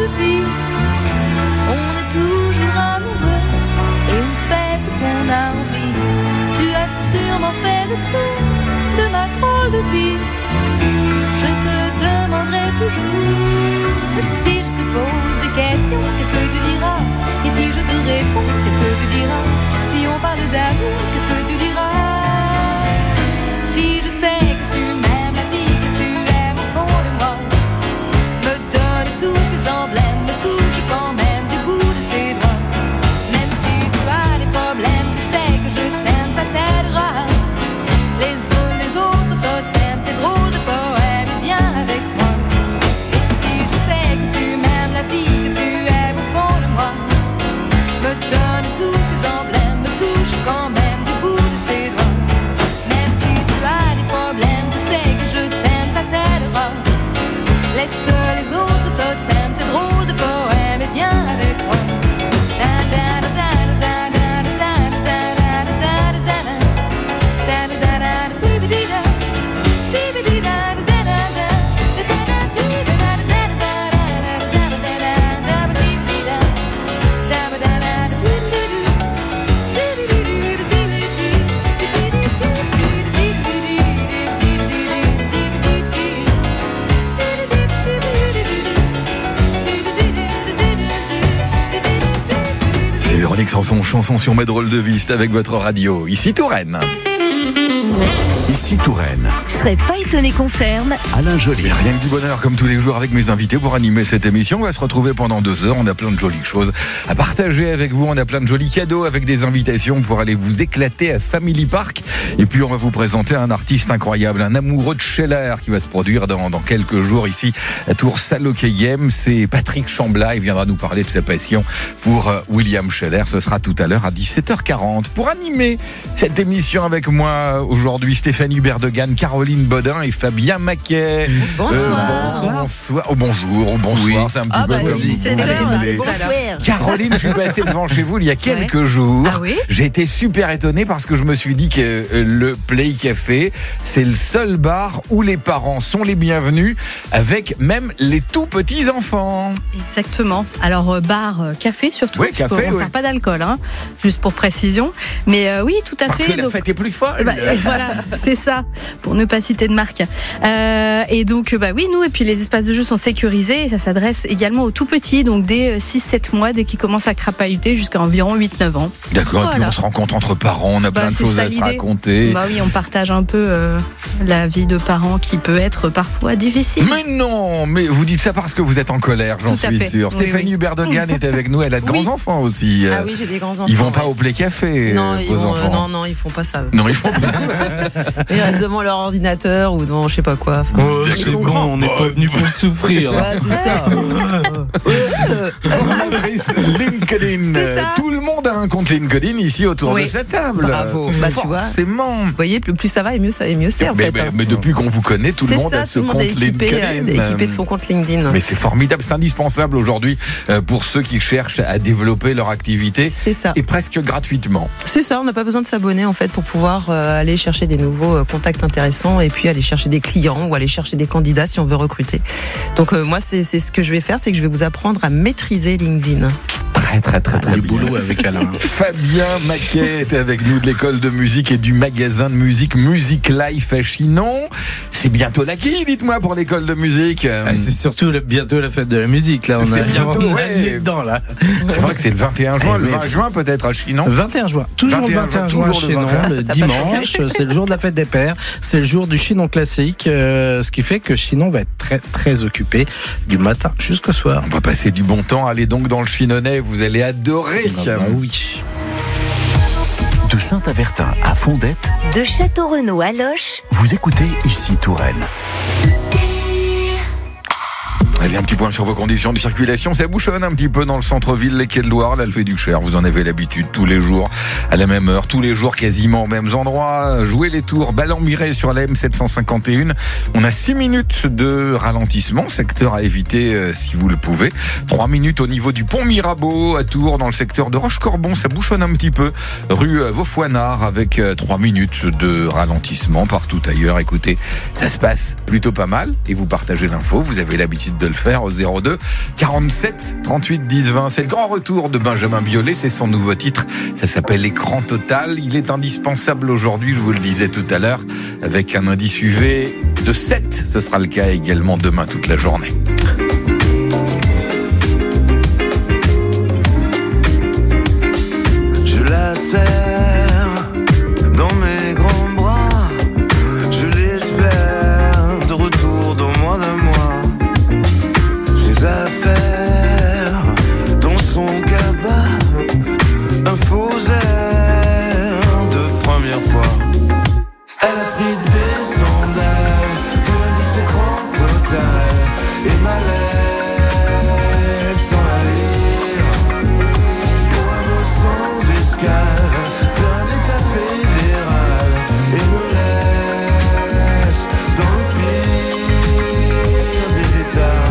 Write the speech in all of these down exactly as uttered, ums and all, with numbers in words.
de vie. On est toujours amoureux et on fait ce qu'on a envie. Tu as sûrement fait le tour de ma drôle de vie. Je te demanderai toujours si je te pose des questions, qu'est-ce que tu diras? Et si je te réponds, qu'est-ce que tu diras? Si on parle d'amour, qu'est-ce que tu diras? Si je sais que tu m'aimes, la vie que tu aimes au fond de moi, me donne tous ces emblèmes, me touche quand même du bout de ses doigts. Même si tu as des problèmes, tu sais que je t'aime, ça t'aidera. Les autres, les autres totems, tes drôles de poèmes, viens avec moi. Et si je sais que tu m'aimes, la vie que tu aimes au fond de moi, me donne tous ces emblèmes, me touche quand même du bout de ses doigts. Même si tu as des problèmes, tu sais que je t'aime, ça t'aidera. Laisse les autres totems, tes drôles de poèmes, et viens avec moi. Véronique Sanson, chanson sur mes drôles de vie, c'est avec votre radio. Ici Touraine. Ici Touraine. Je serais pas étonné qu'on ferme. Alain Joly. Mais rien que du bonheur, comme tous les jours avec mes invités pour animer cette émission. On va se retrouver pendant deux heures. On a plein de jolies choses à partager avec vous. On a plein de jolis cadeaux avec des invitations pour aller vous éclater à Family Park. Et puis on va vous présenter un artiste incroyable, un amoureux de Scheller qui va se produire dans, dans quelques jours ici à Tours-Salokeyem. C'est Patrick Chambla. Il viendra nous parler de sa passion pour William Scheller. Ce sera tout à l'heure à dix-sept heures quarante. Pour animer cette émission avec moi aujourd'hui, Stéphanie Berdegan, Caroline Bodin et Fabien Maquet. Bonsoir. Euh, bonsoir. bonsoir. Oh, bonjour. Oh, bonsoir. Oui. C'est un petit ah peu bah, comme oui, vous c'était voulez. Caroline, je suis passé devant chez vous il y a quelques ouais. jours. Ah oui J'ai été super étonné parce que je me suis dit que le Play Café, c'est le seul bar où les parents sont les bienvenus, avec même les tout petits enfants. Exactement. Alors euh, bar, euh, café surtout, oui, parce café, qu'on ne oui. sert pas d'alcool, hein, juste pour précision. Mais euh, oui, tout à parce fait. Parce que la donc, fête est plus folle. Bah, voilà, c'est ça, pour ne pas citer de marque. Euh, et donc, bah oui, nous, et puis les espaces de jeu sont sécurisés, et ça s'adresse également aux tout petits, donc dès six sept mois, dès qu'ils commencent à crapahuter, jusqu'à environ huit neuf ans. D'accord, voilà. Et puis on se rencontre entre parents, on a bah, plein de choses à se raconter. Bah oui, on partage un peu euh, la vie de parents qui peut être parfois difficile. Mais non, mais vous dites ça parce que vous êtes en colère, j'en Tout suis fait. sûr. Oui, Stéphanie oui. Berdegan est avec nous, elle a de oui. grands enfants aussi. Ah oui, j'ai des grands enfants. Ils vont ouais. pas au Play Café, non, euh, ils vos vont, enfants. euh, non, non, ils font pas ça. Non, ils font pas. Ils restent devant leur ordinateur ou devant je sais pas quoi. Enfin, oh, ils c'est sont bon, grands. on n'est pas venu pour souffrir. Ouais, c'est ça. Formatrice LinkedIn. C'est ça. Tout le monde a un compte LinkedIn ici autour oui. de cette table. Bravo. Bah, tu vois. Forcément. Vous voyez, plus, plus ça va et mieux ça et mieux c'est en mais, fait. mais, hein. mais depuis qu'on vous connaît, tout le c'est monde ça, a ce tout le monde compte est équipé, LinkedIn. euh, équipé de son compte LinkedIn. Mais c'est formidable, c'est indispensable aujourd'hui euh, pour ceux qui cherchent à développer leur activité. C'est ça. Et presque gratuitement. C'est ça, on n'a pas besoin de s'abonner en fait pour pouvoir euh, aller chercher des nouveaux euh, contacts intéressants et puis aller chercher des clients ou aller chercher des candidats si on veut recruter. Donc euh, moi c'est, c'est ce que je vais faire, c'est que je vais vous apprendre à maîtriser LinkedIn. Très très très très Du bien. boulot avec Alain. Fabien Maquet est avec nous de l'école de musique et du magasin de musique Music Life à Chinon. C'est bientôt la qui, dites-moi, pour l'école de musique. Ah, c'est surtout le, bientôt la fête de la musique là. On C'est a, bientôt, on a ouais. le nez dedans là. C'est vrai que c'est le vingt et un juin, Eh le oui. vingt juin peut-être à Chinon. vingt et un juin, toujours vingt et un le vingt et un juin, juin toujours chez le nous, vingt et un. le Ça a pas dimanche, c'est le jour de la fête des pères, c'est le jour du Chinon classique, euh, ce qui fait que Chinon va être très très occupé du matin jusqu'au soir. On va passer du bon temps. Allez donc dans le Chinonnais, vous allez adorer. Ah bah oui. De Saint-Avertin à Fondette, De Château-Renaud à Loches, vous écoutez Ici Touraine. Allez, un petit point sur vos conditions de circulation. Ça bouchonne un petit peu dans le centre-ville, les quais de Loire, l'Alphée du Cher. Vous en avez l'habitude tous les jours, à la même heure, tous les jours quasiment aux mêmes endroits. Jouez les tours, Ballon-Miré sur la M sept cent cinquante et un. On a six minutes de ralentissement, secteur à éviter euh, si vous le pouvez. trois minutes au niveau du pont Mirabeau à Tours, dans le secteur de Roche-Corbon. Ça bouchonne un petit peu. Rue euh, Vaufoinard avec euh, trois minutes de ralentissement partout ailleurs. Écoutez, ça se passe plutôt pas mal et vous partagez l'info. Vous avez l'habitude de le faire au zéro deux quarante-sept trente-huit dix vingt. C'est le grand retour de Benjamin Biolay, c'est son nouveau titre, ça s'appelle Écran Total. Il est indispensable aujourd'hui, je vous le disais tout à l'heure, avec un indice U V de sept. Ce sera le cas également demain toute la journée. Je la serre dans mes grands bras, je l'espère de retour dans moins d'un mois. Ses affaires dans son cabas, un faux air de première fois. Elle a pris des sandales, de l'indice écran total, et ma laisse sans la lire. Pour un vol sans escale, d'un état fédéral, et me laisse dans le pire des états.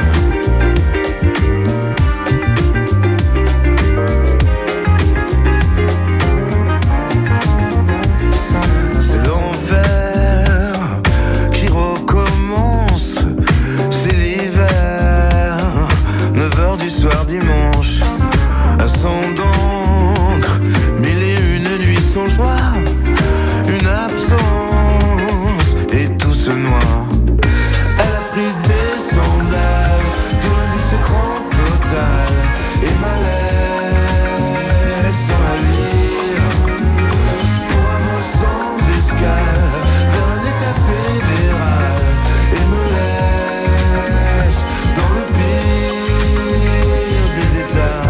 C'est l'enfer qui recommence, c'est l'hiver, neuf heures du soir dimanche, un sang d'encre, mille et une nuits sans joie, une absence et tout ce noir. Elle a pris des sandales, de l'indice écran total, et ma laisse sans la lire. Pour un vol sans escale, vers un état fédéral, et me laisse dans le pire des états.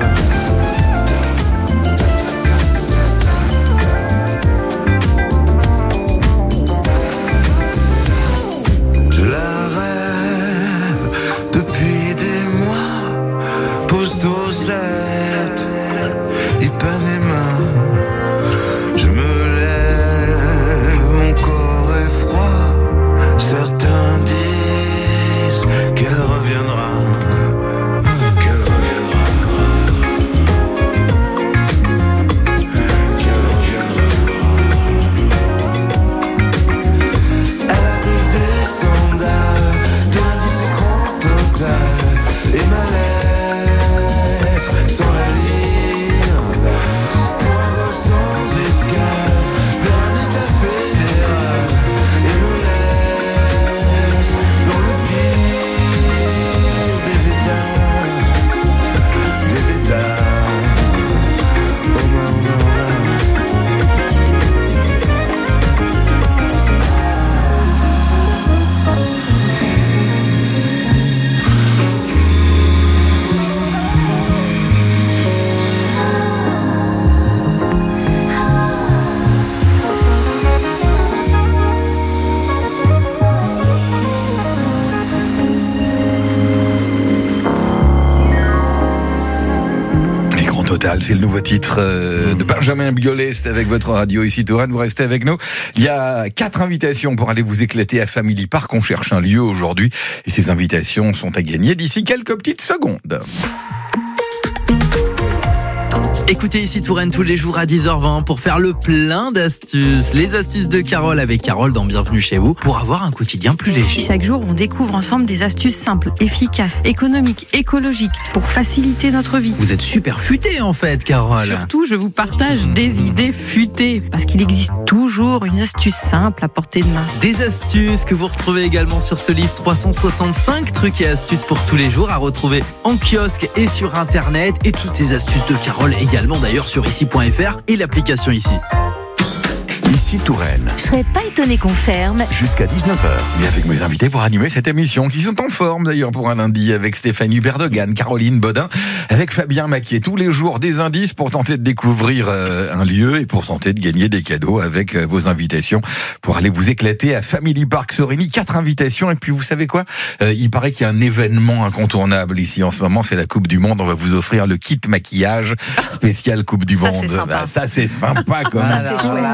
Je la rêve depuis des mois, poste au sept, Ipanema. Je me lève, mon corps est froid, certains disent qu'elle reviendra, qu'elle reviendra, qu'elle reviendra. Elle a pris des sandales, de l'indice écran total, et ma lettre sans la lire. Pour un vol sans escale, vers un état fédéral, et me laisse dans le pire des états, des états. Oh maman. Écran Total, c'est le nouveau titre euh, de Benjamin Biolay. C'est avec votre radio ici Touraine. Vous restez avec nous. Il y a quatre invitations pour aller vous éclater à Family Park. On cherche un lieu aujourd'hui et ces invitations sont à gagner d'ici quelques petites secondes. Écoutez ici Touraine tous les jours à dix heures vingt pour faire le plein d'astuces. Les astuces de Carole avec Carole dans Bienvenue chez vous pour avoir un quotidien plus léger. Chaque jour, on découvre ensemble des astuces simples, efficaces, économiques, écologiques pour faciliter notre vie. Vous êtes super futée en fait, Carole. Surtout, je vous partage des idées futées parce qu'il existe toujours une astuce simple à portée de main. Des astuces que vous retrouvez également sur ce livre trois cent soixante-cinq trucs et astuces pour tous les jours à retrouver en kiosque et sur internet, et toutes ces astuces de Carole également d'ailleurs sur ici point f r et l'application Ici. Ici Touraine, Je serais pas étonné qu'on ferme. jusqu'à dix-neuf heures. Et avec mes invités pour animer cette émission, qui sont en forme d'ailleurs pour un lundi, avec Stéphanie Berdegan, Caroline Bodin, avec Fabien Maquier. Tous les jours des indices pour tenter de découvrir euh, un lieu et pour tenter de gagner des cadeaux avec euh, vos invitations pour aller vous éclater à Family Park Sorini. Quatre invitations, et puis vous savez quoi, euh, il paraît qu'il y a un événement incontournable ici en ce moment, c'est la Coupe du Monde. On va vous offrir le kit maquillage spécial Coupe du Ça, Monde. c'est sympa. Bah, ça c'est sympa comme Ça, c'est chouette.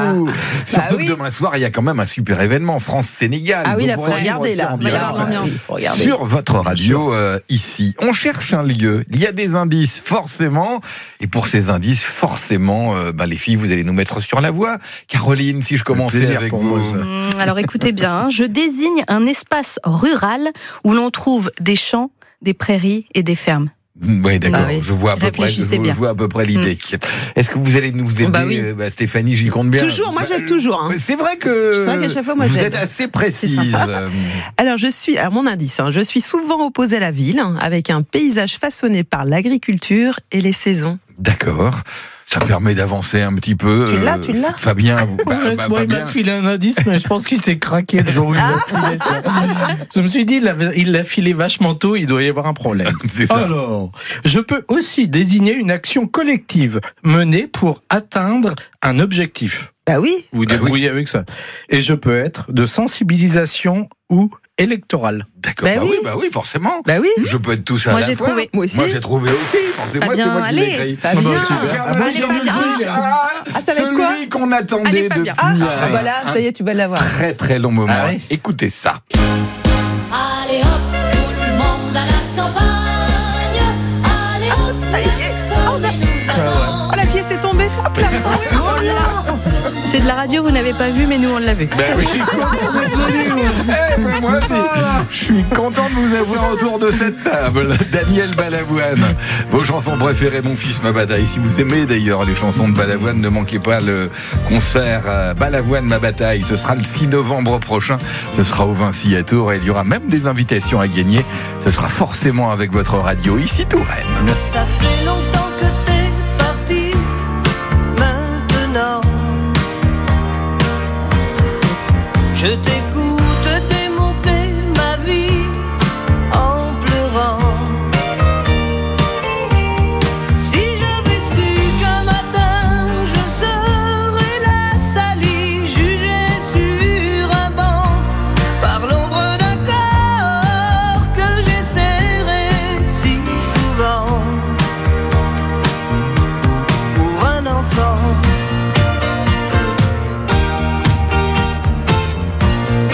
Surtout oui. que demain soir, il y a quand même un super événement, France-Sénégal. Ah oui, Vous là, faut pourrez regarder, vivre là. aussi en Il va y avoir direct. l'ambiance. Oui, faut regarder. Sur votre radio, euh, ici. On cherche un lieu. Il y a des indices, forcément. Et pour ces indices, forcément, euh, bah, les filles, vous allez nous mettre sur la voie. Caroline, si je commençais plaisir avec pour vous. moi, ça. Hum, Alors écoutez bien, hein, je désigne un espace rural où l'on trouve des champs, des prairies et des fermes. Oui, d'accord. Ah oui. Je vois à peu près, je, Réfléchissez je bien. vois à peu près l'idée. Est-ce que vous allez nous aider, Bah oui. euh, bah, Stéphanie, j'y compte bien. Toujours, moi, j'aide toujours, hein. Mais C'est vrai que C'est vrai qu'à chaque fois, moi, vous j'aide. êtes assez précise. C'est sympa. Alors, je suis, à mon indice, hein, je suis souvent opposée à la ville, hein, avec un paysage façonné par l'agriculture et les saisons. D'accord. Ça permet d'avancer un petit peu. Tu l'as, euh, tu l'as Fabien, vous- bah, bah, Honnêtement, il Fabien. m'a filé un indice, mais je pense qu'il s'est craqué le jour où il l'a filé. ça. Je me suis dit, il l'avait- il l'a filé vachement tôt, il doit y avoir un problème. C'est ça. Alors, je peux aussi désigner une action collective menée pour atteindre un objectif. Bah oui. Vous vous Bah débrouillez avec ça. Et je peux être de sensibilisation ou électorale. D'accord. Bah Bah, oui. oui. bah oui, forcément. Bah oui. Je peux être tout ça Moi, à la j'ai fois. trouvé. Moi aussi. Moi j'ai trouvé aussi. Forcément, Fabien, c'est moi qui allez. l'ai écrit. Fabien. Ah bah, super. J'ai Ah bah, un j'ai Fabien. envie de- Ah, Ah, ça va être quoi celui qu'on attendait Allez, depuis Fabien. Ah, euh, ah, bah là, ça y est, tu vas l'avoir. très très long moment. Ah oui. Écoutez ça. Allez hop, tout le monde à la campagne. Allez hop, ça y est. le soleil nous attend. Oh, la pièce est tombée. Hop là. On l'a. C'est de la radio, vous n'avez pas vu, mais nous on l'a vu. Ben oui. Eh, ben moi aussi, je suis content de vous avoir autour de cette table. Daniel Balavoine, vos chansons préférées, Mon fils, ma bataille. Si vous aimez d'ailleurs les chansons de Balavoine, ne manquez pas le concert euh, Balavoine, ma bataille. Ce sera le six novembre prochain. Ce sera au Vinci à Tours et il y aura même des invitations à gagner. Ce sera forcément avec votre radio ici Touraine. Ça fait longtemps que t'es parti, maintenant je t'écoute démonter ma vie en pleurant. Si j'avais su qu'un matin je serais la salie, jugée sur un banc par l'ombre d'un corps que j'ai serré si souvent pour un enfant.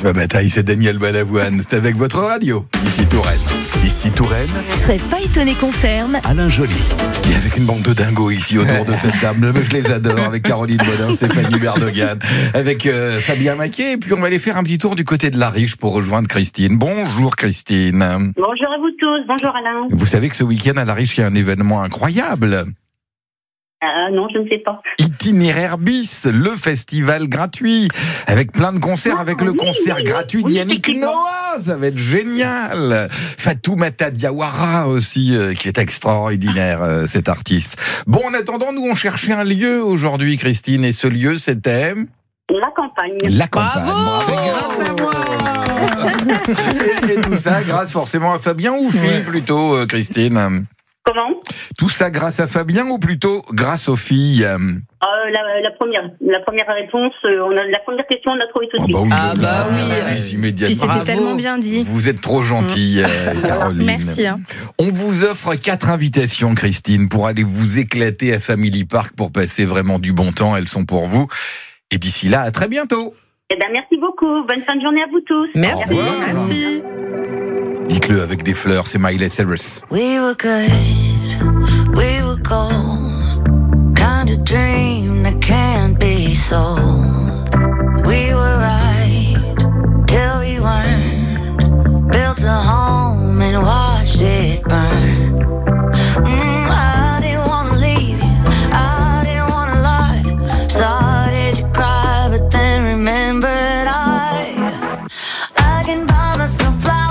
Kiffe ma bataille, c'est Daniel Balavoine. C'est avec votre radio, ici Touraine. Ici Touraine, Je serais pas étonné qu'on ferme. Alain Joly. Et avec une bande de dingos ici autour de cette table. Mais je les adore, avec Caroline Bodin, Stéphanie Berdogan, avec euh, Fabien Maquet. Et puis on va aller faire un petit tour du côté de la Riche pour rejoindre Christine. Bonjour Christine. Bonjour à vous tous, bonjour Alain. Vous savez que ce week-end à la Riche, il y a un événement incroyable. Euh, non, je ne sais pas. Itinéraire bis, le festival gratuit, avec plein de concerts, Ah, avec le oui, concert oui, gratuit oui, d'Yannick effectivement. Noah, ça va être génial. Fatoumata Diawara aussi, euh, qui est extraordinaire, euh, cet artiste. Bon, en attendant, nous on cherchait un lieu aujourd'hui, Christine, et ce lieu c'était La campagne. la campagne. Bravo. Grâce à moi. et, et tout ça grâce forcément à Fabien ou fille plutôt, euh, Christine. Comment Tout ça grâce à Fabien ou plutôt grâce aux filles? euh, la, la première, la première réponse, euh, on a la première question, on l'a trouvée tout de Ah suite. bah oui, Ah bah, bah on oui. l'avise Puis immédiatement. c'était Bravo. tellement bien dit. Vous êtes trop gentille, euh, Caroline. Merci. hein. On vous offre quatre invitations, Christine, pour aller vous éclater à Family Park pour passer vraiment du bon temps. Elles sont pour vous. Et d'ici là, à très bientôt. Eh ben, merci beaucoup. Bonne fin de journée à vous tous. Merci. Au revoir. Merci. Dites-le avec des fleurs, c'est Miley Cyrus. We were good, we were gold, kind of dream that can't be sold. We were right till we weren't, built a home and watched it burn. Mm, I didn't wanna leave you, I didn't wanna lie. Started to cry, but then remembered I, I can buy myself flowers.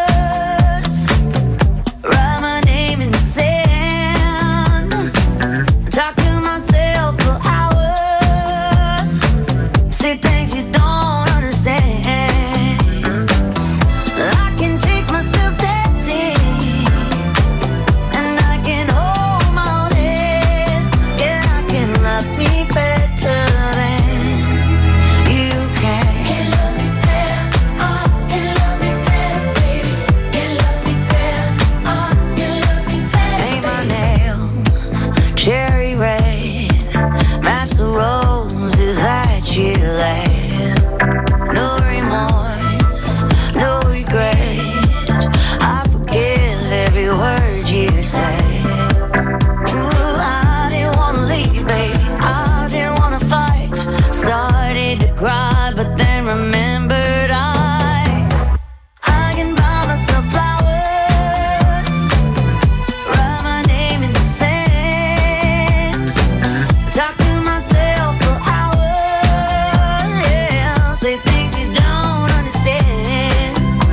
Write my name in the sand. Talk to myself for hours. Say things you don't understand. I can take myself dancing, and I can hold my own head. Yeah, I can love me better than you can. Can love me better, oh, can love me better, baby. Can love me better, oh, can love me better. Paint my nails cherry red, match the roses that you laid. No remorse, no regret. I forgive every word you say. Ooh, I didn't wanna leave, baby. I didn't wanna fight. Started to cry, but then remembered I, I can buy myself flowers. Write my name in the sand. Talk to myself for hours. Yeah, say things you don't understand.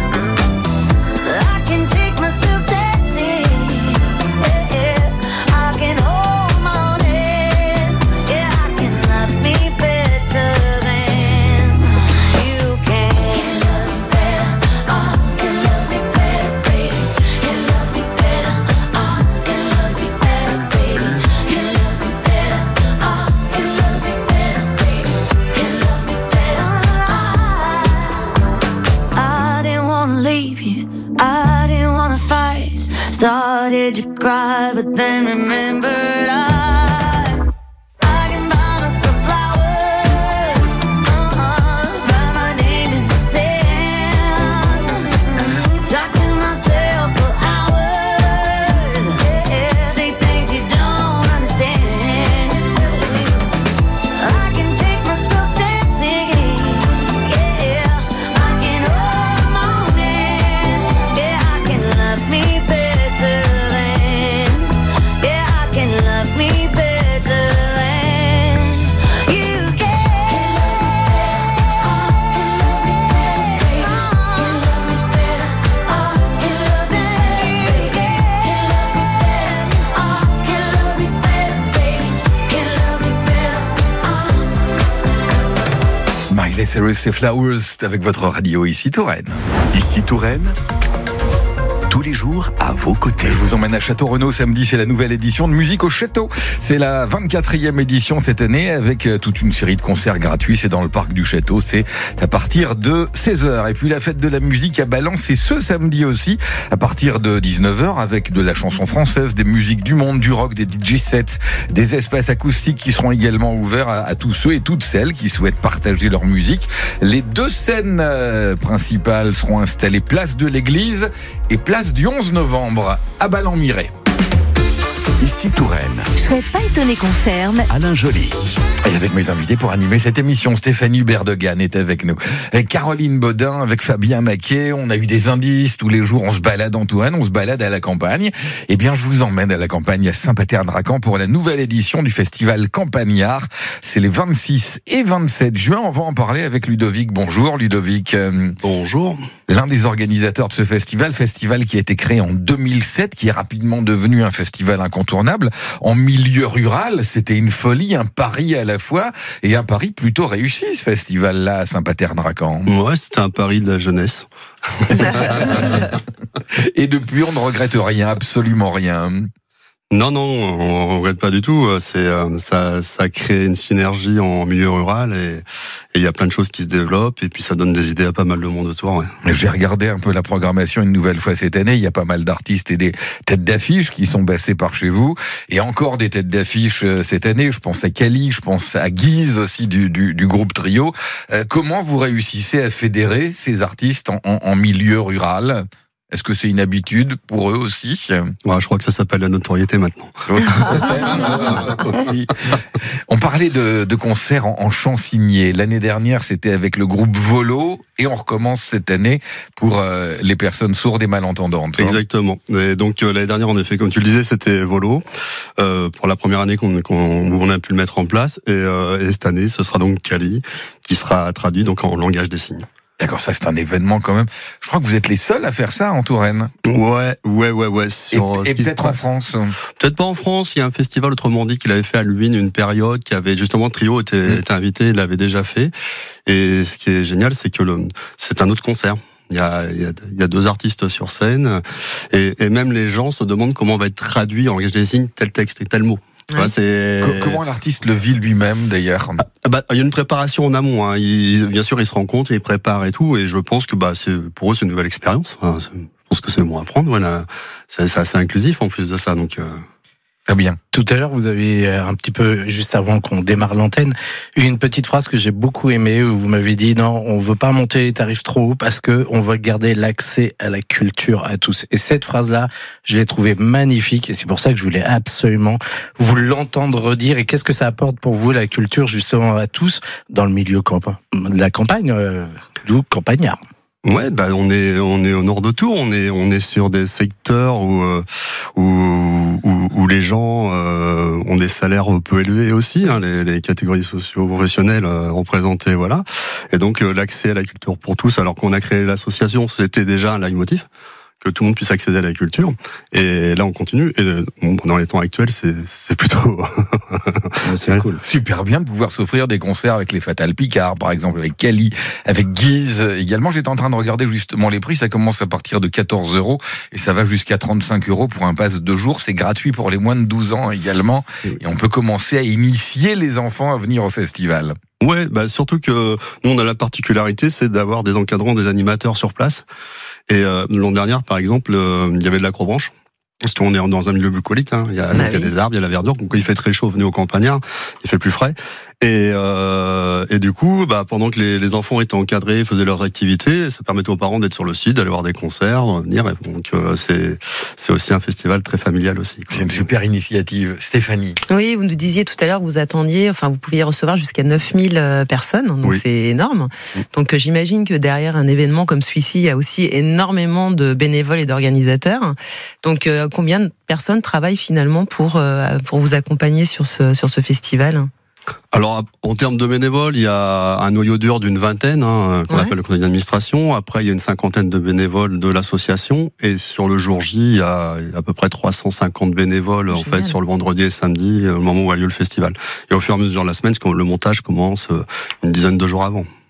I can take myself dancing. Yeah, yeah. I can hold my own head. Yeah, I can love me better than you can. Can love me better. Oh, can love me better, baby. Can love me better. Oh, can love me better, baby. Can love me better. Oh, can love me better, baby. Can love me better. I, I didn't wanna leave you. I didn't wanna fight. Started to cry, but then remembered I, I can buy myself flowers. Uh-uh, write my name in the sand. Talk to myself for hours. Yeah, say things you don't understand. I can take myself dancing. Yeah, I can hold my own hand. Yeah, I can love me better than. Yeah, I can love me better than you can. Miley Cyrus et Flowers avec votre radio ici Touraine. Ici Touraine, tous les les jours à vos côtés. Je vous emmène à Château-Renaud samedi, c'est la nouvelle édition de Musique au Château. C'est la vingt-quatrième édition cette année avec toute une série de concerts gratuits. C'est dans le parc du Château, c'est à partir de seize heures. Et puis la fête de la musique à Balance, c'est ce samedi aussi, à partir de dix-neuf heures, avec de la chanson française, des musiques du monde, du rock, des D J sets, des espaces acoustiques qui seront également ouverts à, à tous ceux et toutes celles qui souhaitent partager leur musique. Les deux scènes euh, principales seront installées place de l'église et place du onze novembre à Ballon-Miret. Ici Touraine. Je serais pas étonné qu'on ferme. Alain Joly. Et avec mes invités pour animer cette émission, Stéphanie Berdegan est avec nous. Avec Caroline Baudin, avec Fabien Maquet, on a eu des indices. Tous les jours, on se balade en Touraine, on se balade à la campagne. Eh bien, je vous emmène à la campagne à Saint-Pater-Dracan pour la nouvelle édition du festival Campagnard. C'est les vingt-six et vingt-sept juin. On va en parler avec Ludovic. Bonjour Ludovic. Bonjour. L'un des organisateurs de ce festival, festival qui a été créé en deux mille sept, qui est rapidement devenu un festival incontournable. En milieu rural, c'était une folie, un pari à la fois, et un pari plutôt réussi, ce festival-là à Saint-Pater-Dracan. Ouais, c'était un pari de la jeunesse. Et depuis, on ne regrette rien, absolument rien. Non, non, on regrette pas du tout. C'est ça, ça crée une synergie en milieu rural et il y a plein de choses qui se développent et puis ça donne des idées à pas mal de monde autour. Ouais. J'ai regardé un peu la programmation une nouvelle fois cette année. Il y a pas mal d'artistes et des têtes d'affiche qui sont passées par chez vous et encore des têtes d'affiche cette année. Je pense à Cali, je pense à Guise aussi du, du, du groupe Trio. Euh, comment vous réussissez à fédérer ces artistes en, en, en milieu rural ? Est-ce que c'est une habitude pour eux aussi ? Ouais, je crois que ça s'appelle la notoriété maintenant. On parlait de, de concerts en, en chant signé. L'année dernière, c'était avec le groupe Volo et on recommence cette année pour euh, les personnes sourdes et malentendantes. Exactement. Et donc euh, l'année dernière, en effet, comme tu le disais, c'était Volo euh, pour la première année qu'on, qu'on, où on a pu le mettre en place. Et, euh, et cette année, ce sera donc Cali qui sera traduit donc en langage des signes. D'accord, ça c'est un événement quand même. Je crois que vous êtes les seuls à faire ça en Touraine. Ouais, ouais, ouais, ouais. Sur et et peut-être en France. Peut-être pas en France. Il y a un festival, autrement dit, qu'il avait fait à Luynes une période, qui avait justement Trio était, mmh. était invité, il l'avait déjà fait. Et ce qui est génial, c'est que le, c'est un autre concert. Il y a, il y a, il y a deux artistes sur scène et, et même les gens se demandent comment va être traduit en langage des signes tel texte et tel mot. Oui. Vois, c'est... Comment l'artiste le vit lui-même d'ailleurs ? Ah, bah, il y a une préparation en amont. Hein. Il, bien sûr, il se rencontre, il prépare et tout. Et je pense que bah, c'est, pour eux, c'est une nouvelle expérience. Enfin, je pense que c'est bon à apprendre. Voilà. C'est, c'est assez inclusif en plus de ça. Donc, euh... très bien. Tout à l'heure, vous avez un petit peu, juste avant qu'on démarre l'antenne, une petite phrase que j'ai beaucoup aimée où vous m'avez dit non, on veut pas monter les tarifs trop haut parce que on veut garder l'accès à la culture à tous. Et cette phrase-là, je l'ai trouvée magnifique et c'est pour ça que je voulais absolument vous l'entendre redire. Et qu'est-ce que ça apporte pour vous la culture justement à tous dans le milieu camp- de la campagne, euh, d'où campagnard? Ouais, bah on est on est au nord de Tours, on est on est sur des secteurs où euh, où, où où les gens euh, ont des salaires peu élevés aussi, hein, les, les catégories socio-professionnelles euh, représentées, voilà. Et donc euh, l'accès à la culture pour tous, alors qu'on a créé l'association, c'était déjà un leitmotiv, que tout le monde puisse accéder à la culture. Et là, on continue. Et bon, dans les temps actuels, c'est, c'est plutôt... c'est cool. Super bien de pouvoir s'offrir des concerts avec les Fatal Picard, par exemple, avec Cali, avec Guise. Également, j'étais en train de regarder justement les prix. Ça commence à partir de quatorze euros et ça va jusqu'à trente-cinq euros pour un pass de jour. C'est gratuit pour les moins de douze ans également. Et on peut commencer à initier les enfants à venir au festival. Ouais, bah surtout que nous on a la particularité, c'est d'avoir des encadrants, des animateurs sur place. Et euh, l'année dernière, par exemple, euh, il y avait de l'acrobranche. Parce qu'on est dans un milieu bucolique, hein. Il y a, donc, il y a des arbres, il y a la verdure. Donc quand il fait très chaud, venez au campagnard, il fait plus frais. Et, euh, et du coup, bah, pendant que les, les enfants étaient encadrés, faisaient leurs activités, ça permettait aux parents d'être sur le site, d'aller voir des concerts, venir. Donc euh, c'est c'est aussi un festival très familial aussi. C'est une super initiative. Stéphanie. Oui, vous nous disiez tout à l'heure que vous attendiez, enfin vous pouviez recevoir jusqu'à neuf mille personnes, donc oui. C'est énorme. Donc j'imagine que derrière un événement comme celui-ci, il y a aussi énormément de bénévoles et d'organisateurs. Donc euh, combien de personnes travaillent finalement pour euh, pour vous accompagner sur ce sur ce festival ? Alors, en termes de bénévoles, il y a un noyau dur d'une vingtaine, hein, qu'on ouais. appelle le conseil d'administration. Après, il y a une cinquantaine de bénévoles de l'association. Et sur le jour J, il y a à peu près trois cent cinquante bénévoles, en fait, sur le vendredi et samedi, au moment où a lieu le festival. Et au fur et à mesure de la semaine, le montage commence une dizaine de jours avant.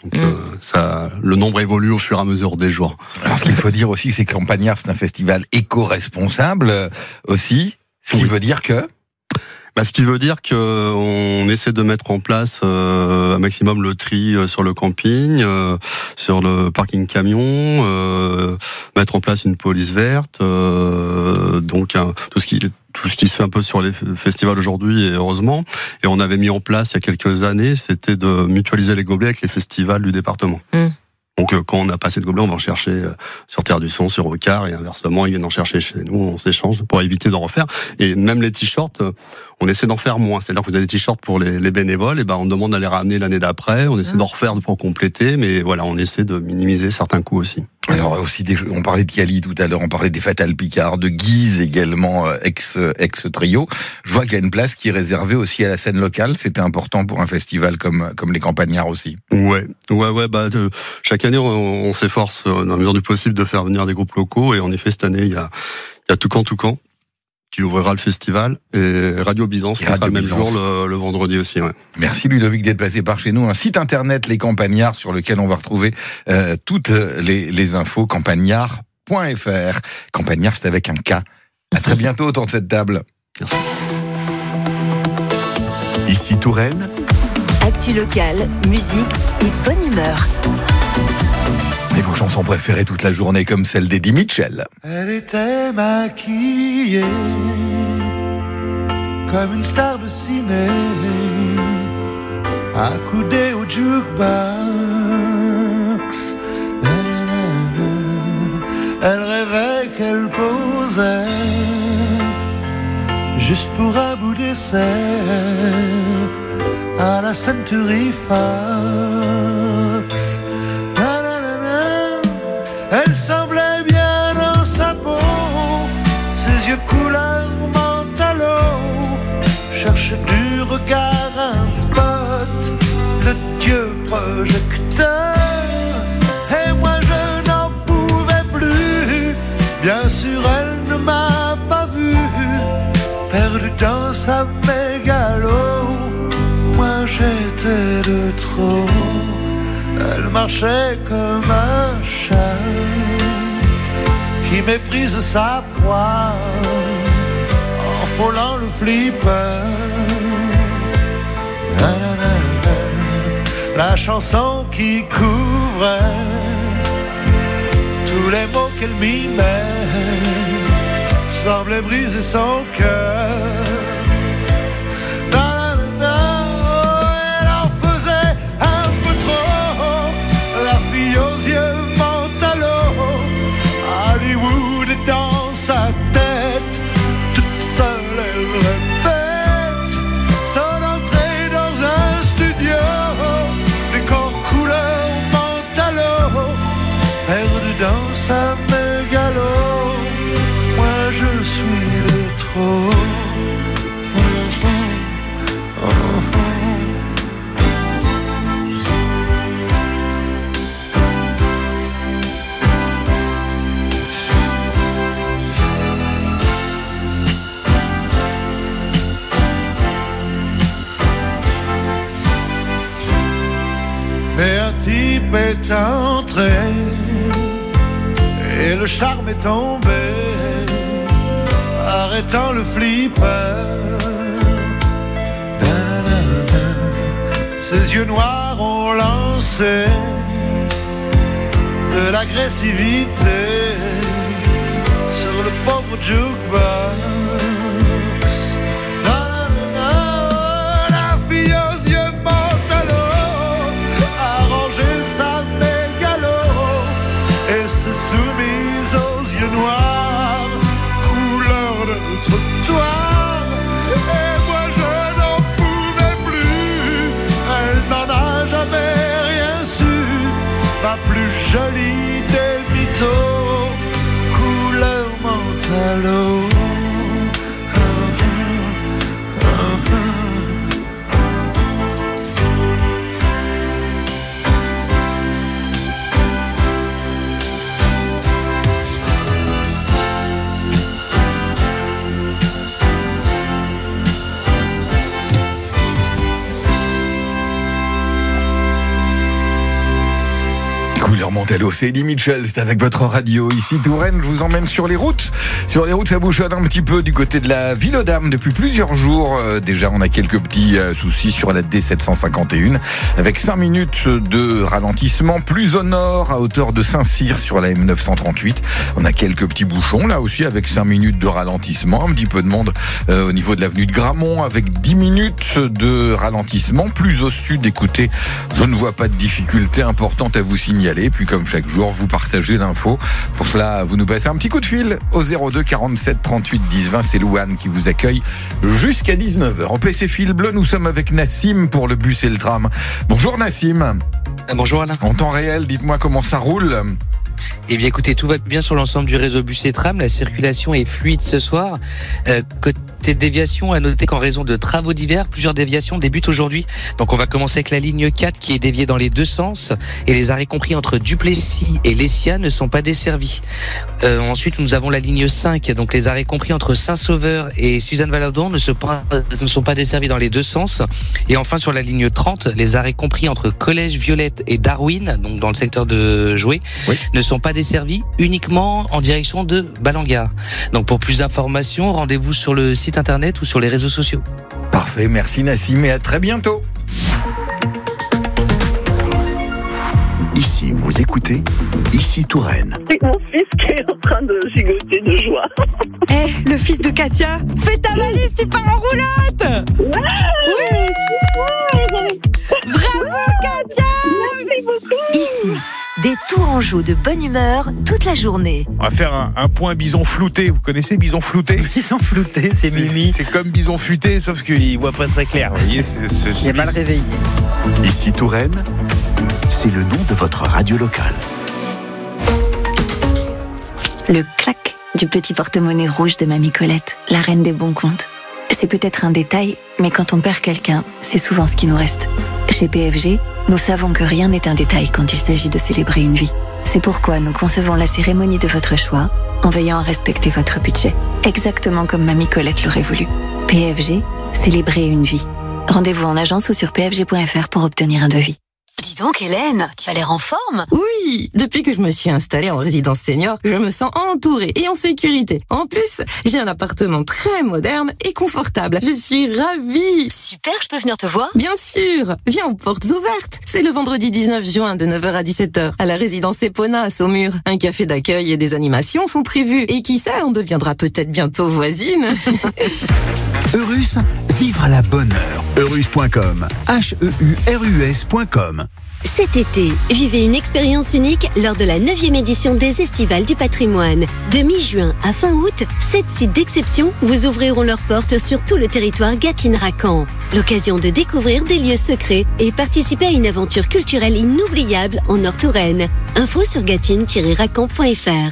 Donc, euh, ça, le nombre évolue au fur et à mesure des jours. Alors, ce qu'il faut dire aussi, c'est que Campagnard, c'est un festival éco-responsable euh, aussi. Ce qui Oui. veut dire que Bah, ce qui veut dire que on essaie de mettre en place euh, un maximum le tri euh, sur le camping, euh, sur le parking camion, euh, mettre en place une police verte, euh, donc un, tout ce qui tout ce qui se fait un peu sur les festivals aujourd'hui, et heureusement. Et on avait mis en place il y a quelques années, c'était de mutualiser les gobelets avec les festivals du département. Mmh. Donc euh, quand on a pas assez de gobelets, on va en chercher euh, sur Terre du Son, sur Ocar, et inversement, ils viennent en chercher chez nous, on s'échange pour éviter d'en refaire. Et même les t-shirts, euh, on essaie d'en faire moins. C'est-à-dire que vous avez des t-shirts pour les, les bénévoles, et ben on demande à les ramener l'année d'après, on essaie Ah. d'en refaire pour compléter, mais voilà, on essaie de minimiser certains coûts aussi. Alors aussi, des, on parlait de Cali tout à l'heure, on parlait des Fatal Picard, de Guise également, euh, ex ex trio. Je vois qu'il y a une place qui est réservée aussi à la scène locale. C'était important pour un festival comme comme les Campagnards aussi. Ouais, ouais, ouais. Bah, de, chaque année, on, on s'efforce euh, dans la mesure du possible de faire venir des groupes locaux, et en effet, cette année, il y a, il y a Toucan Toucan qui ouvrira le festival, et Radio Byzance Et qui sera Radio le même Byzance. jour le, le vendredi aussi. Ouais. Merci Ludovic d'être passé par chez nous. Un site internet, Les Campagnards, sur lequel on va retrouver euh, toutes les, les infos, campagnard point f r. Campagnard, c'est avec un K. À très bientôt autour de cette table. Merci. Ici Touraine, Actu locale, musique et bonne humeur. Et vos chansons préférées toute la journée, comme celle d'Eddie Mitchell. Elle était maquillée comme une star de ciné, accoudée au jukebox. Elle rêvait qu'elle posait juste pour un bout d'essai à la Century Fox. Elle semblait bien dans sa peau, ses yeux couleur mentalo, cherche du regard un spot, le dieu projecteur. Et moi je n'en pouvais plus, bien sûr elle ne m'a pas vu, perdu dans sa mégalo, moi j'étais de trop. Elle marchait comme un chat qui méprise sa proie en frôlant le flipper. La chanson qui couvrait tous les mots qu'elle mimait semblait briser son cœur. Aux yeux mentalo, Hollywood est dans sa tête, toute seule elle répète son entrée dans un studio, décor couleur mentalo, perdu dans sa mégalo, moi je suis de trop. Mais un type est entré et le charme est tombé, arrêtant le flipper. Ses yeux noirs ont lancé de l'agressivité sur le pauvre jukebox. La fille aux yeux mentalo a rangé sa mégalo et s'est soumise aux yeux noirs, couleur de trottoir. Et moi je n'en pouvais plus, elle n'en a jamais rien su, ma plus jolie des mythos, couleur mentalo. Italo, c'est Eddie Mitchell, c'est avec votre radio ici Touraine. Je vous emmène sur les routes. Sur les routes, ça bouchonne un petit peu du côté de la Ville aux Dames depuis plusieurs jours. Euh, déjà, on a quelques petits euh, soucis sur la D sept cent cinquante et un avec cinq minutes de ralentissement. Plus au nord, à hauteur de Saint-Cyr sur la M neuf cent trente-huit. On a quelques petits bouchons là aussi avec cinq minutes de ralentissement. Un petit peu de monde euh, au niveau de l'avenue de Gramont avec dix minutes de ralentissement. Plus au sud, écoutez, je ne vois pas de difficulté importante à vous signaler. Puis comme chaque jour, vous partagez l'info. Pour cela, vous nous passez un petit coup de fil au zéro deux quarante-sept trente-huit dix vingt. C'est Louane qui vous accueille jusqu'à dix-neuf heures. Au P C Fil Bleu, nous sommes avec Nassim pour le bus et le tram. Bonjour Nassim. Bonjour Alain. En temps réel, dites-moi comment ça roule. Eh bien écoutez, tout va bien sur l'ensemble du réseau bus et tram. La circulation est fluide ce soir. Euh, côté déviation, à noter qu'en raison de travaux divers, plusieurs déviations débutent aujourd'hui. Donc on va commencer avec la ligne quatre qui est déviée dans les deux sens. Et les arrêts compris entre Duplessis et Lescia ne sont pas desservis. Euh, ensuite, nous avons la ligne cinq. Donc les arrêts compris entre Saint-Sauveur et Suzanne-Valadon ne, ne sont pas desservis dans les deux sens. Et enfin, sur la ligne trente, les arrêts compris entre Collège Violette et Darwin, donc dans le secteur de Joué, oui, ne sont pas desservis, uniquement en direction de Balangar. Donc pour plus d'informations, rendez-vous sur le site internet ou sur les réseaux sociaux. Parfait, merci Nassim et à très bientôt. Ici, vous écoutez, ici Touraine. C'est mon fils qui est en train de gigoter de joie. Eh, hey, le fils de Katia, fais ta valise, tu pars en roulotte. Ouais, oui. Bravo Katia. Merci beaucoup. Ici, des Tourangeaux de bonne humeur toute la journée. On va faire un, un point bison flouté. Vous connaissez bison flouté? Bison flouté, c'est, c'est Mimi. C'est comme bison futé, sauf qu'il voit pas très clair. Vous voyez, c'est, c'est, il est mal réveillé. Ici Touraine, c'est le nom de votre radio locale. Le clac du petit porte-monnaie rouge de Mamie Colette, la reine des bons comptes. C'est peut-être un détail, mais quand on perd quelqu'un, c'est souvent ce qui nous reste. Chez P F G, nous savons que rien n'est un détail quand il s'agit de célébrer une vie. C'est pourquoi nous concevons la cérémonie de votre choix en veillant à respecter votre budget, exactement comme Mamie Colette l'aurait voulu. P F G, célébrer une vie. Rendez-vous en agence ou sur p f g point f r pour obtenir un devis. Dis donc Hélène, tu as l'air en forme. Oui, depuis que je me suis installée en résidence senior, je me sens entourée et en sécurité. En plus, j'ai un appartement très moderne et confortable. Je suis ravie. Super, je peux venir te voir? Bien sûr, viens aux portes ouvertes. C'est le vendredi dix-neuf juin de neuf heures à dix-sept heures à la résidence Epona à Saumur. Un café d'accueil et des animations sont prévus. Et qui sait, on deviendra peut-être bientôt voisine. Eurus, vivre à la bonne heure. Eurus point com. H E U R U S point com. Cet été, vivez une expérience unique lors de la neuvième édition des Estivales du patrimoine. De mi-juin à fin août, sept sites d'exception vous ouvriront leurs portes sur tout le territoire Gâtine-Racan. L'occasion de découvrir des lieux secrets et participer à une aventure culturelle inoubliable en Nord-Touraine. Info sur gâtine tiret racan point f r.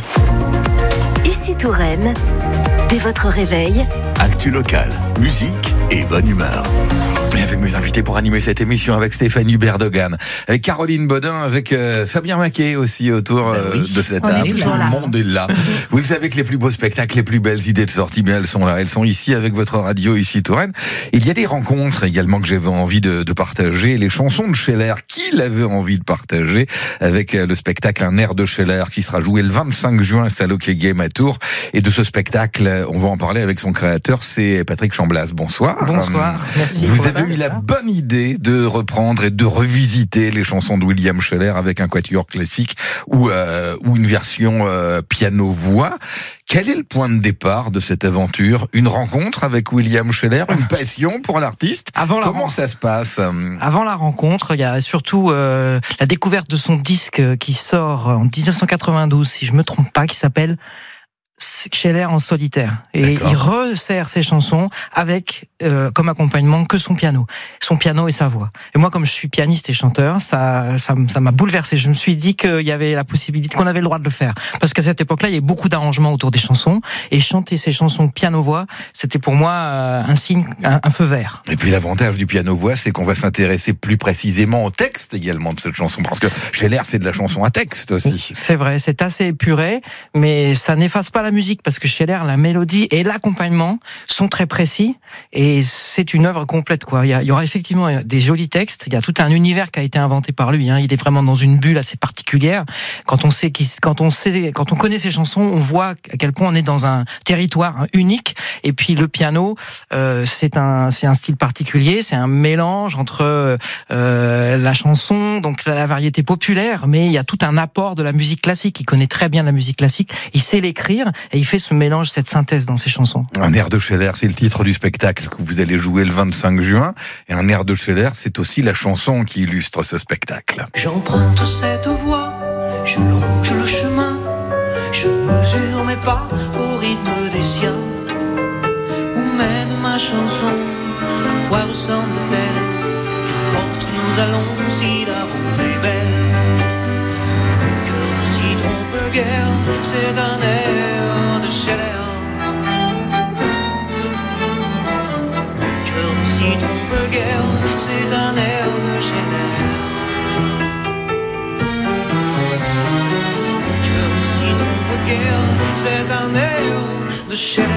Ici Touraine, dès votre réveil, actu locale, musique et bonne humeur. Et avec mes invités pour animer cette émission avec Stéphanie Berdogan, avec Caroline Bodin, avec euh, Fabien Maquet aussi autour euh, oui, de cette table. Tout le monde est là. Vous savez que les plus beaux spectacles, les plus belles idées de sortie, bien elles sont là. Elles sont ici avec votre radio ici Touraine. Il y a des rencontres également que j'avais envie de, de partager. Les chansons de Scheller, qui l'avait envie de partager avec euh, le spectacle Un air de Scheller qui sera joué le vingt-cinq juin à Saloquet Game à Tours. Et de ce spectacle, on va en parler avec son créateur, c'est Patrick Chamblas. Bonsoir. Bonsoir. Merci. Vous avez eu la bonne idée de reprendre et de revisiter les chansons de William Scheller avec un quatuor classique ou euh, ou une version euh, piano-voix. Quel est le point de départ de cette aventure? Une rencontre avec William Scheller, une passion pour l'artiste? Avant la Comment ren- ça se passe? Avant la rencontre, il y a surtout euh, la découverte de son disque qui sort en dix-neuf cent quatre-vingt-douze, si je me trompe pas, qui s'appelle Scheller en solitaire. Et D'accord. il resserre ses chansons avec euh, comme accompagnement que son piano, son piano et sa voix. Et moi, comme je suis pianiste et chanteur, ça, ça, ça m'a bouleversé. Je me suis dit qu'il y avait la possibilité, qu'on avait le droit de le faire, parce qu'à cette époque-là, il y avait beaucoup d'arrangements autour des chansons, et chanter ces chansons piano-voix, c'était pour moi euh, un signe, un, un feu vert. Et puis l'avantage du piano-voix, c'est qu'on va s'intéresser plus précisément au texte également de cette chanson, parce que Scheller, c'est de la chanson à texte aussi. C'est vrai, c'est assez épuré, mais ça n'efface pas la la musique, parce que Scheller, la mélodie et l'accompagnement sont très précis, et c'est une œuvre complète, quoi. Il y, a, il y aura effectivement des jolis textes, il y a tout un univers qui a été inventé par lui, hein. Il est vraiment dans une bulle assez particulière. Quand on sait, quand on sait, quand on connaît ses chansons, on voit à quel point on est dans un territoire unique. Et puis le piano, euh, c'est un, c'est un style particulier, c'est un mélange entre euh, la chanson, donc la variété populaire, mais il y a tout un apport de la musique classique. Il connaît très bien la musique classique, il sait l'écrire et il fait ce mélange, cette synthèse dans ses chansons. Un air de Scheller, c'est le titre du spectacle que vous allez jouer le vingt-cinq juin. Et un air de Scheller, c'est aussi la chanson qui illustre ce spectacle. J'emprunte cette voie, je longe le chemin, je mesure mes pas au rythme des siens. Où mène ma chanson, à quoi ressemble-t-elle? Qu'importe où nous allons, si la route est belle. Le cœur ne s'y trompe guère, c'est un air de Scheller. Le cœur ne s'y trompe guère, c'est un air de Scheller. Le cœur ne s'y trompe guère, c'est un air de Scheller.